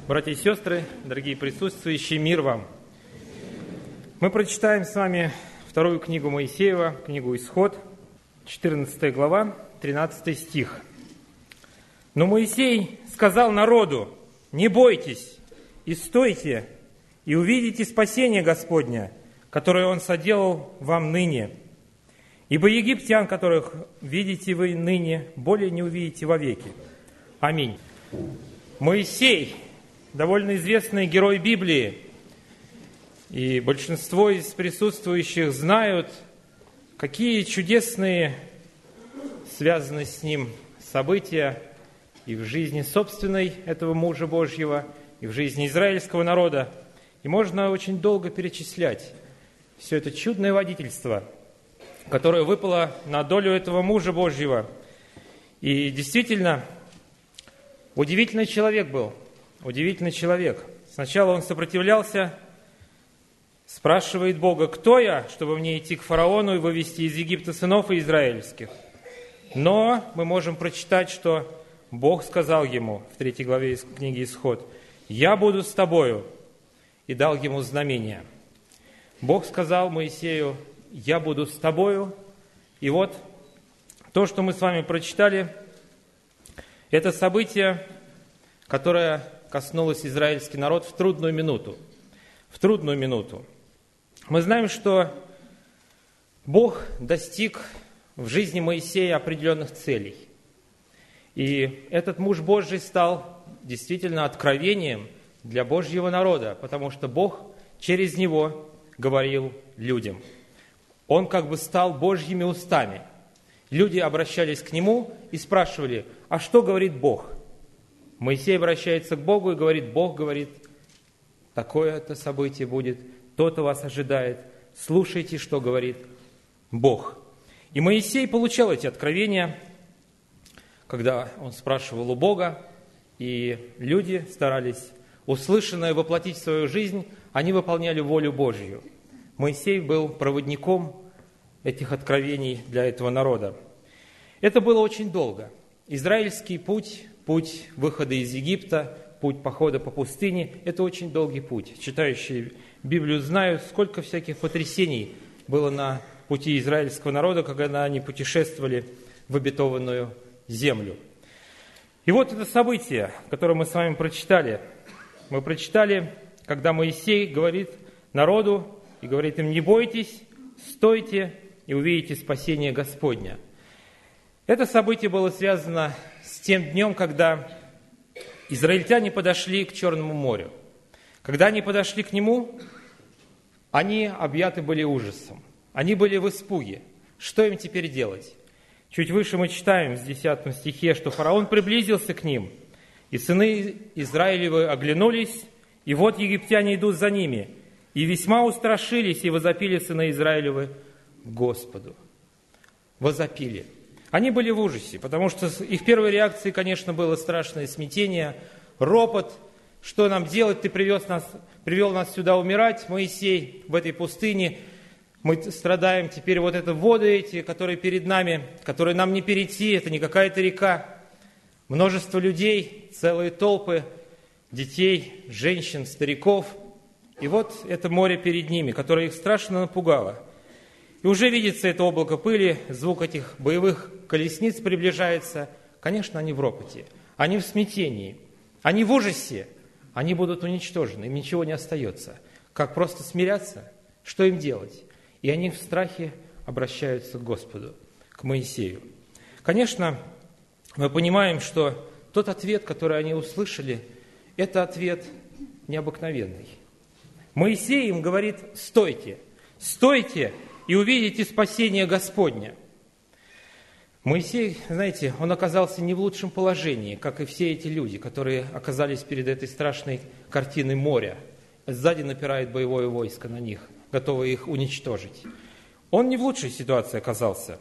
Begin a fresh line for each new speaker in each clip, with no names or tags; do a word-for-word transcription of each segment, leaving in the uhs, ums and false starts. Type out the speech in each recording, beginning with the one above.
Братья и сестры, дорогие присутствующие, мир вам! Мы прочитаем с вами вторую книгу Моисеева, книгу «Исход», четырнадцатая глава, тринадцатый стих. «Но Моисей сказал народу: не бойтесь, и стойте, и увидите спасение Господня, которое Он соделал вам ныне. Ибо египтян, которых видите вы ныне, более не увидите вовеки». Аминь. Моисей, довольно известный герой Библии, и большинство из присутствующих знают, какие чудесные связаны с ним события и в жизни собственной этого мужа Божьего, и в жизни израильского народа. И можно очень долго перечислять все это чудное водительство, которое выпало на долю этого мужа Божьего. И действительно, удивительный человек был, удивительный человек. Сначала он сопротивлялся, спрашивает Бога: кто я, чтобы мне идти к фараону и вывести из Египта сынов израильских? Но мы можем прочитать, что Бог сказал ему в третьей главе из книги «Исход»: «Я буду с тобою», и дал ему знамение. Бог сказал Моисею: «Я буду с тобою». И вот то, что мы с вами прочитали, это событие, которое коснулось израильский народ в трудную минуту. В трудную минуту. Мы знаем, что Бог достиг в жизни Моисея определенных целей. И этот муж Божий стал действительно откровением для Божьего народа, потому что Бог через него говорил людям. Он как бы стал Божьими устами. Люди обращались к нему и спрашивали: а что говорит Бог? Моисей обращается к Богу и говорит: Бог говорит, такое-то событие будет, то-то вас ожидает, слушайте, что говорит Бог. И Моисей получал эти откровения, когда он спрашивал у Бога, и люди старались услышанное воплотить в свою жизнь, они выполняли волю Божью. Моисей был проводником этих откровений для этого народа. Это было очень долго. Израильский путь, путь выхода из Египта, путь похода по пустыне – это очень долгий путь. Читающие Библию знают, сколько всяких потрясений было на пути израильского народа, когда они путешествовали в обетованную землю. И вот это событие, которое мы с вами прочитали. Мы прочитали, когда Моисей говорит народу и говорит им: не бойтесь, стойте и увидите спасение Господня. Это событие было связано с тем днем, когда израильтяне подошли к Черному морю. Когда они подошли к нему, они объяты были ужасом. Они были в испуге. Что им теперь делать? Чуть выше мы читаем в десятом стихе, что фараон приблизился к ним, и сыны Израилевы оглянулись, и вот египтяне идут за ними, и весьма устрашились, и возопили сыны Израилевы Господу. Возопили. Они были в ужасе, потому что их первой реакцией, конечно, было страшное смятение, ропот. Что нам делать? Ты привез нас, привел нас сюда умирать, Моисей, в этой пустыне. Мы страдаем, теперь вот это воды эти, которые перед нами, которые нам не перейти, это не какая-то река. Множество людей, целые толпы, детей, женщин, стариков. И вот это море перед ними, которое их страшно напугало. И уже видится это облако пыли, звук этих боевых колесниц приближается. Конечно, они в ропоте, они в смятении, они в ужасе, они будут уничтожены, им ничего не остается. Как просто смиряться? Что им делать? И они в страхе обращаются к Господу, к Моисею. Конечно, мы понимаем, что тот ответ, который они услышали, это ответ необыкновенный. Моисей им говорит: стойте, стойте и увидите спасение Господня. Моисей, знаете, он оказался не в лучшем положении, как и все эти люди, которые оказались перед этой страшной картиной моря. Сзади напирает боевое войско на них, готовое их уничтожить. Он не в лучшей ситуации оказался.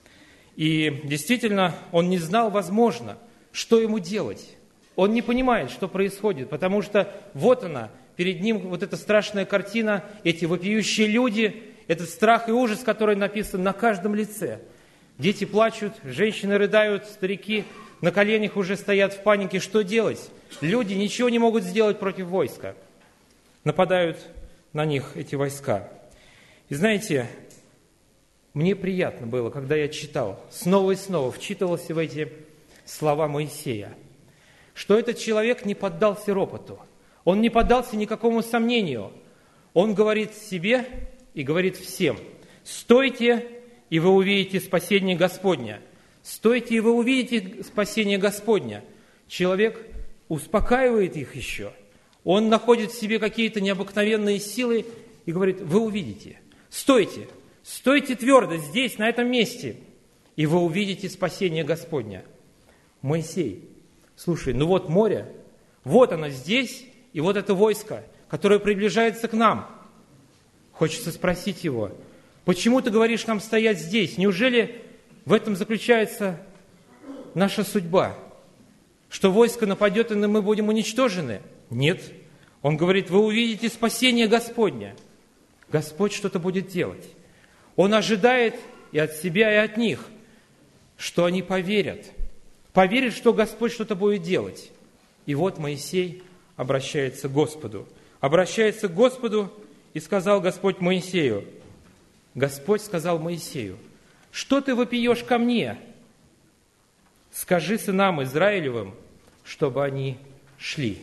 И действительно, он не знал, возможно, что ему делать. Он не понимает, что происходит, потому что вот она, перед ним вот эта страшная картина, эти вопиющие люди, этот страх и ужас, который написан на каждом лице. Дети плачут, женщины рыдают, старики на коленях уже стоят в панике, что делать? Люди ничего не могут сделать против войска. Нападают на них эти войска. И знаете, мне приятно было, когда я читал, снова и снова вчитывался в эти слова Моисея, что этот человек не поддался ропоту, он не поддался никакому сомнению. Он говорит себе и говорит всем: «Стойте, и вы увидите спасение Господня». «Стойте, и вы увидите спасение Господня». Человек успокаивает их еще. Он находит в себе какие-то необыкновенные силы и говорит: «Вы увидите, стойте, стойте твердо здесь, на этом месте, и вы увидите спасение Господня». Моисей, слушай, ну вот море, вот оно здесь, и вот это войско, которое приближается к нам. Хочется спросить его: почему ты говоришь нам стоять здесь? Неужели в этом заключается наша судьба? Что войско нападет, и мы будем уничтожены? Нет. Он говорит: вы увидите спасение Господня. Господь что-то будет делать. Он ожидает и от себя, и от них, что они поверят. Поверят, что Господь что-то будет делать. И вот Моисей обращается к Господу. Обращается к Господу, и сказал Господь Моисею, Господь сказал Моисею: что ты вопиешь ко мне? Скажи сынам Израилевым, чтобы они шли.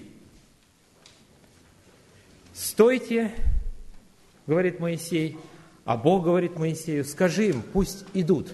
Стойте, говорит Моисей, а Бог говорит Моисею: скажи им, пусть идут.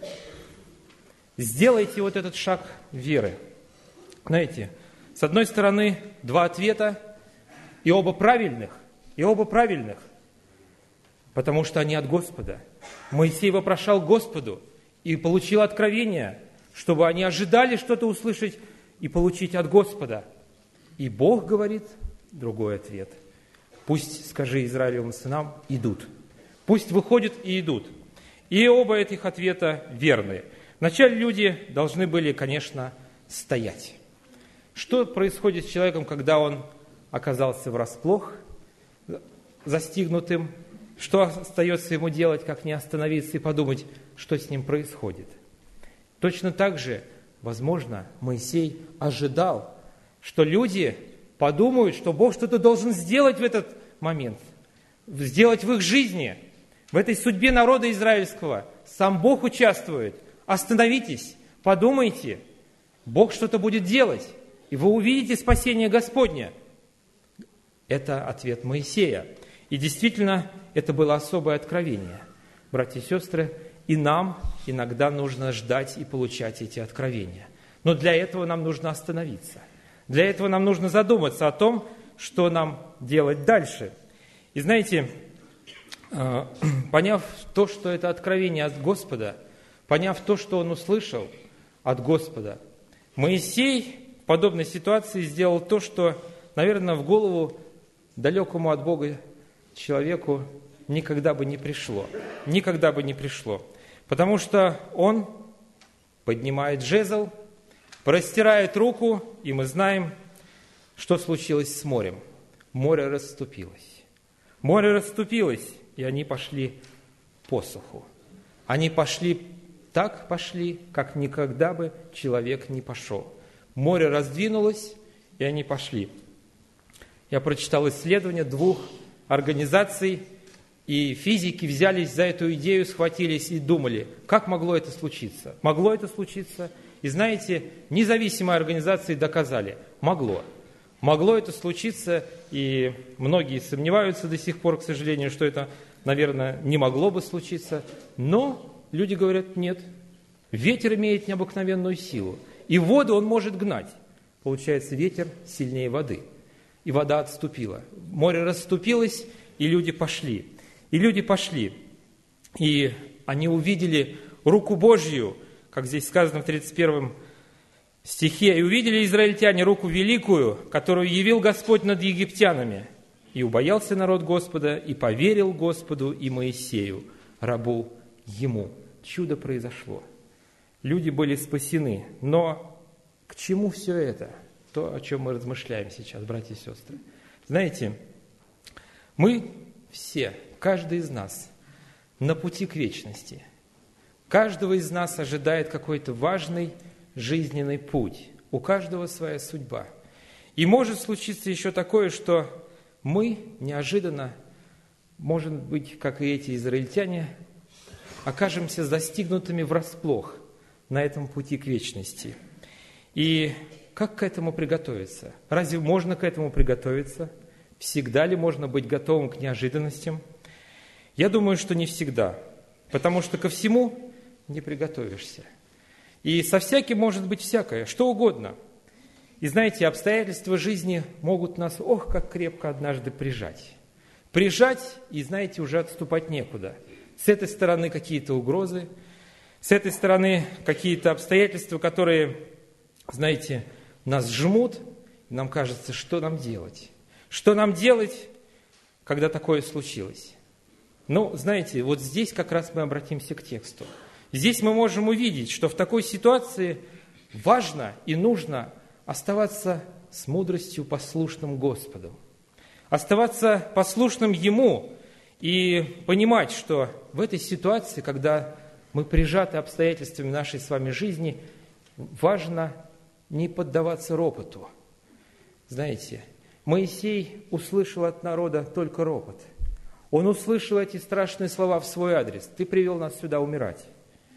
Сделайте вот этот шаг веры. Знаете, с одной стороны, два ответа, и оба правильных, и оба правильных, потому что они от Господа. Моисей вопрошал Господу и получил откровение, чтобы они ожидали что-то услышать и получить от Господа. И Бог говорит другой ответ. Пусть, скажи Израилевым сынам, идут. Пусть выходят и идут. И оба этих ответа верны. Вначале люди должны были, конечно, стоять. Что происходит с человеком, когда он оказался врасплох, застигнутым? Что остается ему делать, как не остановиться и подумать, что с ним происходит? Точно так же, возможно, Моисей ожидал, что люди подумают, что Бог что-то должен сделать в этот момент, сделать в их жизни, в этой судьбе народа израильского. Сам Бог участвует. Остановитесь, подумайте, Бог что-то будет делать, и вы увидите спасение Господня. Это ответ Моисея. И действительно, это было особое откровение. Братья и сестры, и нам иногда нужно ждать и получать эти откровения. Но для этого нам нужно остановиться. Для этого нам нужно задуматься о том, что нам делать дальше. И знаете, поняв то, что это откровение от Господа, поняв то, что он услышал от Господа, Моисей в подобной ситуации сделал то, что, наверное, в голову далекому от Бога человеку никогда бы не пришло. Никогда бы не пришло. Потому что он поднимает жезл, простирает руку, и мы знаем, что случилось с морем. Море расступилось. Море расступилось, и они пошли по суху. Они пошли, так пошли, как никогда бы человек не пошел. Море раздвинулось, и они пошли. Я прочитал исследование двух организаций, и физики взялись за эту идею, схватились и думали, как могло это случиться. Могло это случиться? И знаете, независимые организации доказали, могло. Могло это случиться, и многие сомневаются до сих пор, к сожалению, что это, наверное, не могло бы случиться. Но люди говорят, нет, ветер имеет необыкновенную силу, и воду он может гнать. Получается, ветер сильнее воды. И вода отступила. Море расступилось, и люди пошли. И люди пошли. И они увидели руку Божью, как здесь сказано в тридцать первом стихе. «И увидели израильтяне руку великую, которую явил Господь над египтянами. И убоялся народ Господа, и поверил Господу и Моисею, рабу ему». Чудо произошло. Люди были спасены. Но к чему все это? То, о чем мы размышляем сейчас, братья и сестры. Знаете, мы все, каждый из нас, на пути к вечности. Каждого из нас ожидает какой-то важный жизненный путь. у каждого своя судьба. И может случиться еще такое, что мы неожиданно, может быть, как и эти израильтяне, окажемся застигнутыми врасплох на этом пути к вечности. И как к этому приготовиться? Разве можно к этому приготовиться? Всегда ли можно быть готовым к неожиданностям? Я думаю, что не всегда, потому что ко всему не приготовишься. И со всяким может быть всякое, что угодно. И знаете, обстоятельства жизни могут нас, ох, как крепко однажды прижать. Прижать, и знаете, уже отступать некуда. С этой стороны какие-то угрозы, с этой стороны какие-то обстоятельства, которые, знаете, нас жмут, и нам кажется, что нам делать? Что нам делать, когда такое случилось? Ну, знаете, вот здесь как раз мы обратимся к тексту. Здесь мы можем увидеть, что в такой ситуации важно и нужно оставаться с мудростью послушным Господу. Оставаться послушным Ему и понимать, что в этой ситуации, когда мы прижаты обстоятельствами нашей с вами жизни, важно не поддаваться ропоту. Знаете, Моисей услышал от народа только ропот. Он услышал эти страшные слова в свой адрес. «Ты привел нас сюда умирать».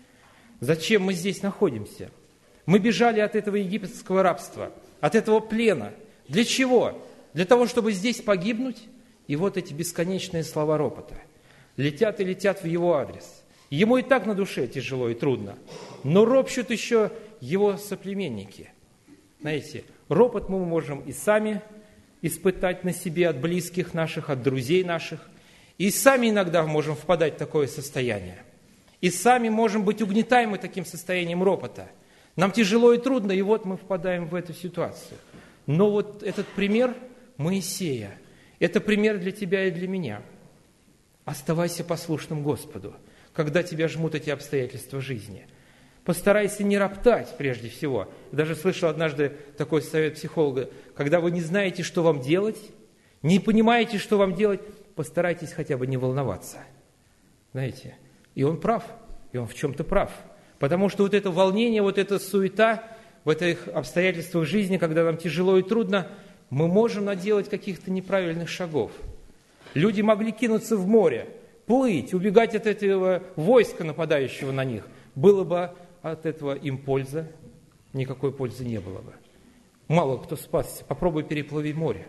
Зачем мы здесь находимся? Мы бежали от этого египетского рабства, от этого плена. Для чего? Для того, чтобы здесь погибнуть? И вот эти бесконечные слова ропота летят и летят в его адрес. Ему и так на душе тяжело и трудно, но ропщут еще его соплеменники. Знаете, ропот мы можем и сами испытать на себе от близких наших, от друзей наших, и сами иногда можем впадать в такое состояние. И сами можем быть угнетаемы таким состоянием ропота. Нам тяжело и трудно, и вот мы впадаем в эту ситуацию. Но вот этот пример Моисея, это пример для тебя и для меня. Оставайся послушным Господу, когда тебя жмут эти обстоятельства жизни. Постарайся не роптать прежде всего. Даже слышал однажды такой совет психолога: когда вы не знаете, что вам делать, не понимаете, что вам делать, постарайтесь хотя бы не волноваться. Знаете, и он прав, и он в чем-то прав. Потому что вот это волнение, вот эта суета в этих обстоятельствах жизни, когда нам тяжело и трудно, мы можем наделать каких-то неправильных шагов. Люди могли кинуться в море, плыть, убегать от этого войска, нападающего на них. Было бы от этого им польза? Никакой пользы не было бы. Мало кто спасся. Попробуй переплыви море.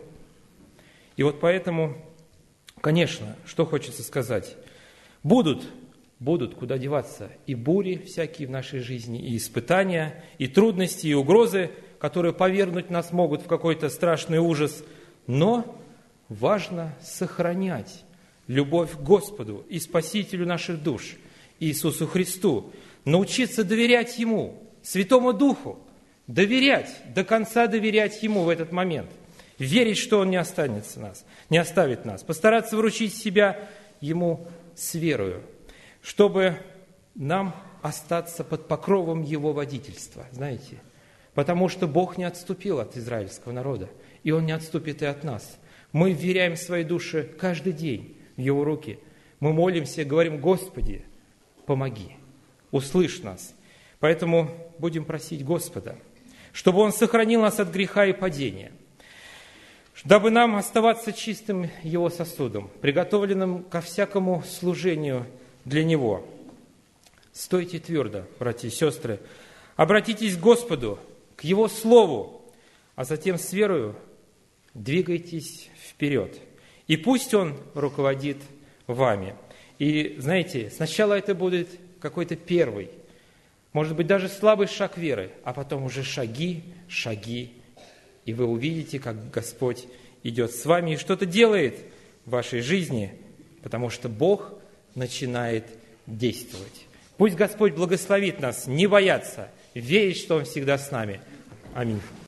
И вот поэтому, конечно, что хочется сказать. Будут, будут, куда деваться, и бури всякие в нашей жизни, и испытания, и трудности, и угрозы, которые повергнуть нас могут в какой-то страшный ужас. Но важно сохранять любовь к Господу и Спасителю наших душ, Иисусу Христу, научиться доверять Ему, Святому Духу, доверять, до конца доверять Ему в этот момент, верить, что Он не останется нас, не оставит нас, постараться вручить себя Ему с верою, чтобы нам остаться под покровом Его водительства, знаете, потому что Бог не отступил от израильского народа, и Он не отступит и от нас. Мы вверяем свои души каждый день в Его руки. Мы молимся, говорим: Господи, помоги, услышь нас. Поэтому будем просить Господа, чтобы Он сохранил нас от греха и падения, дабы нам оставаться чистым Его сосудом, приготовленным ко всякому служению для Него. Стойте твердо, братья и сестры, обратитесь к Господу, к Его Слову, а затем с верою двигайтесь вперед. И пусть Он руководит вами. И знаете, сначала это будет какой-то первый, может быть, даже слабый шаг веры, а потом уже шаги, шаги. И вы увидите, как Господь идет с вами и что-то делает в вашей жизни, потому что Бог начинает действовать. Пусть Господь благословит нас не бояться, верить, что Он всегда с нами. Аминь.